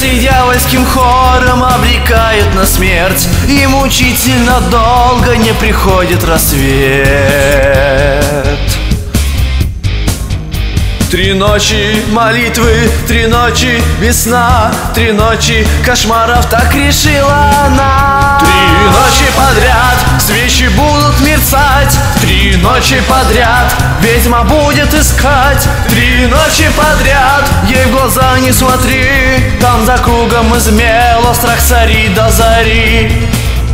Часы дьявольским хором обрекают на смерть, и мучительно долго не приходит рассвет. 3 ночи молитвы, 3 ночи без сна, 3 ночи кошмаров, так решила она. 3 ночи подряд свечи будут мерцать, 3 ночи подряд ведьма будет искать, 3 ночи подряд ей в глаза не смотри, там за кругом измел остров царит до зари.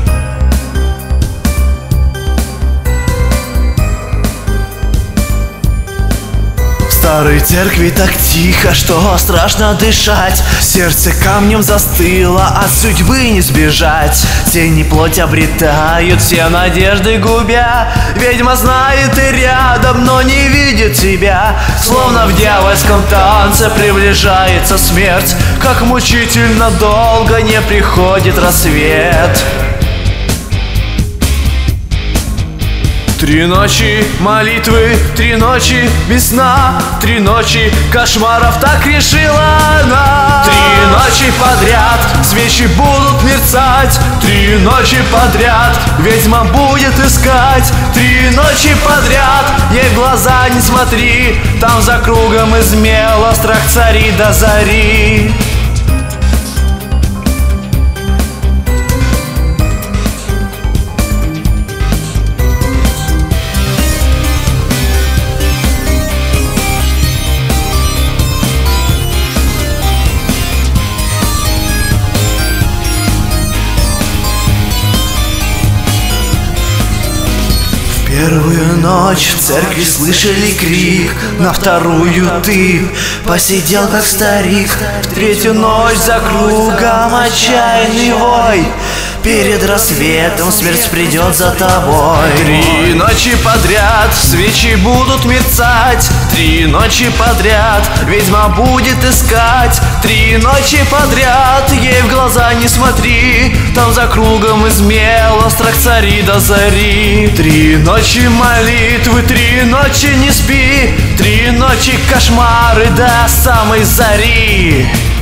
В старой церкви так тихо, что страшно дышать, сердце камнем застыло, от судьбы не сбежать. Тени плоть обретают, все надежды губя, ведьма знает и рядом, но не видит тебя. Словно в дьявольском танце приближается смерть, как мучительно долго не приходит рассвет. 3 ночи молитвы, 3 ночи без сна, 3 ночи кошмаров, так решила она. 3 ночи подряд свечи будут мерцать, 3 ночи подряд ведьма будет искать, 3 ночи подряд ей в глаза не смотри, там за кругом измело страх царит до зари. Первую ночь в церкви слышали крик, на вторую ты посидел как старик. В 3-ю ночь за кругом отчаянный вой, перед рассветом смерть придет за тобой. 3 ночи подряд свечи будут мерцать, 3 ночи подряд ведьма будет искать, 3 ночи подряд ей в глаза не смотри, там за кругом измело страх царит до зари. 3 ночи молитвы, 3 ночи не спи, 3 ночи кошмары до самой зари.